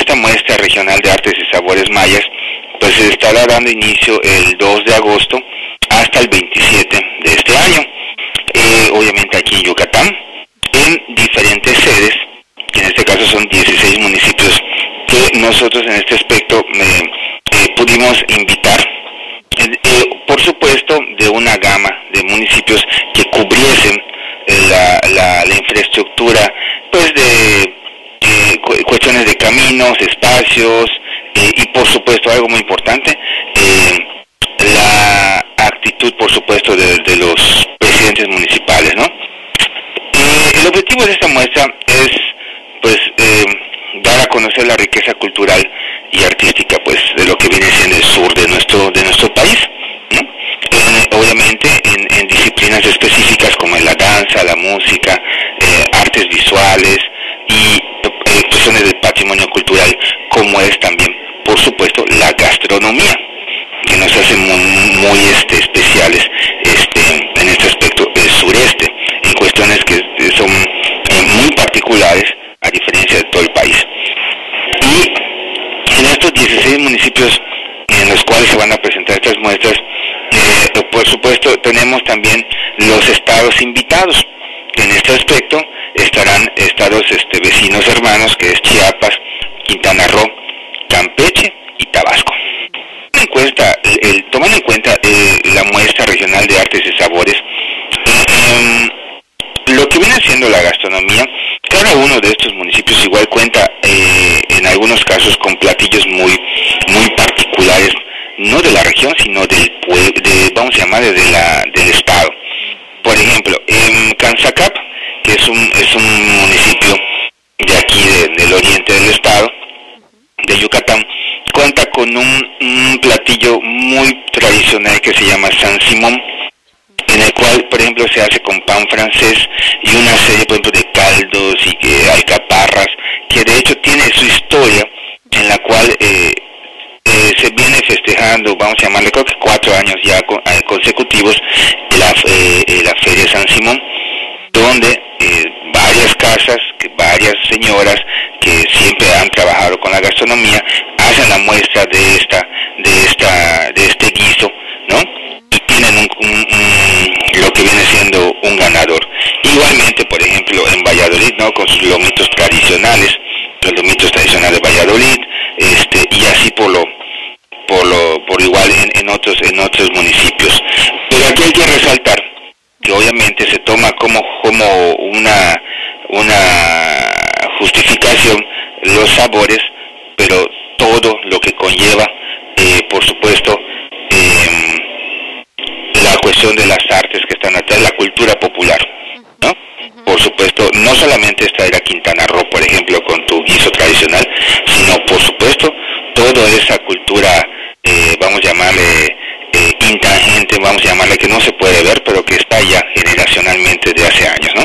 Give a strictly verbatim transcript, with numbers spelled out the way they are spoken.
esta muestra regional de artes y sabores mayas, pues se estará dando inicio el dos de agosto hasta el veintisiete de este año, eh, obviamente aquí en Yucatán, en diferentes sedes, que en este caso son dieciséis municipios que nosotros en este aspecto eh, eh, pudimos invitar, eh, eh, por supuesto de una gama de municipios que cubriesen eh, la, la, la infraestructura, pues de eh, cu cuestiones de caminos, espacios, eh, y por supuesto algo muy importante, eh, la actitud por supuesto de, de los presidentes municipales, ¿no? Eh, el objetivo de esta muestra es pues eh, dar a conocer la riqueza cultural y artística pues de lo que viene siendo el sur de nuestro de nuestro país, ¿no? Eh, obviamente en, en disciplinas específicas como en la danza, la música, eh, artes visuales y eh, cuestiones del patrimonio cultural, como es también por supuesto la gastronomía, que nos hace muy, muy este, especiales este, en este aspecto el sureste, en cuestiones que son eh, muy particulares a diferencia de todo el país. Y en estos dieciséis municipios en los cuales se van a presentar estas muestras, eh, por supuesto tenemos también los estados invitados, que en este aspecto estarán estados este, vecinos hermanos, que es Chiapas, Quintana Roo, Campeche y Tabasco. En cuenta, el, el, tomando en cuenta eh, la muestra regional de artes y sabores, eh, eh, lo que viene siendo la gastronomía, cada uno de estos municipios igual cuenta eh, en algunos casos con platillos muy muy particulares, no de la región, sino del pueblo, de, vamos a llamar de la, del estado. Por ejemplo, en Canzacap, que es un es un municipio de aquí de, del oriente del estado de Yucatán, cuenta con un, un platillo muy tradicional que se llama San Simón, en el cual, por ejemplo, se hace con pan francés y una serie, por ejemplo, de caldos y eh, alcaparras, que de hecho tiene su historia, en la cual eh, eh, se viene festejando, vamos a llamarle, creo que cuatro años ya con, eh, consecutivos, la, eh, la Feria San Simón, donde eh, varias casas, que varias señoras que siempre han trabajado con la gastronomía, hacen la muestra de esta, de esta, de este guiso, ¿no? Y tienen un, un, un, lo que viene siendo un ganador. Igualmente, por ejemplo, en Valladolid, ¿no? Con sus lomitos tradicionales, los lomitos tradicionales de Valladolid, este, y así por lo, por lo, por igual en, en otros, en otros municipios. Pero aquí hay que resaltar que obviamente se toma como, como una, una justificación los sabores, pero todo lo que conlleva, eh, por supuesto, eh, la cuestión de las artes que están atrás, la cultura popular, ¿no? Por supuesto, no solamente es traer a Quintana Roo, por ejemplo, con tu guiso tradicional, sino, por supuesto, toda esa cultura, eh, vamos a llamarle eh, intangente, vamos a llamarle que no se puede ver, pero que está ya generacionalmente de hace años, ¿no?